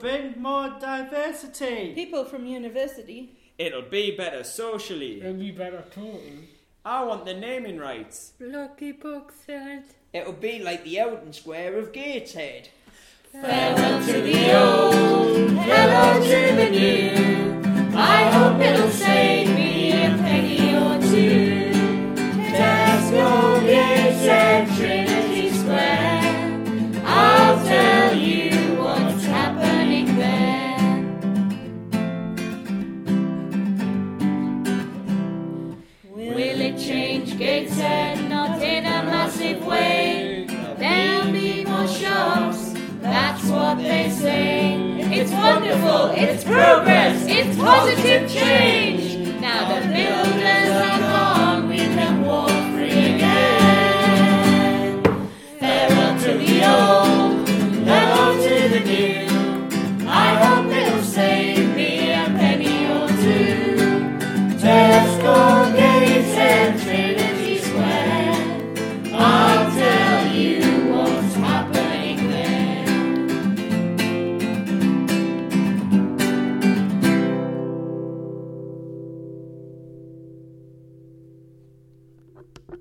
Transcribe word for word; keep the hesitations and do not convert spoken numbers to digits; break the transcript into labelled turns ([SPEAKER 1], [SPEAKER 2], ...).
[SPEAKER 1] bring more diversity.
[SPEAKER 2] People from university.
[SPEAKER 3] It'll be better socially.
[SPEAKER 4] It'll be better totally.
[SPEAKER 3] I want the naming rights.
[SPEAKER 5] Lucky Book said.
[SPEAKER 6] It'll be like the Elton Square of Gateshead.
[SPEAKER 5] Farewell to the old, hello to the new. I hope it'll save me a penny or two. Tesco, Gateshead, Trinity Square. I'll tell you what's happening there. Will it change Gateshead? Not in a massive way. There'll be more shops, that's what they say. It's wonderful, it's progress, it's positive change.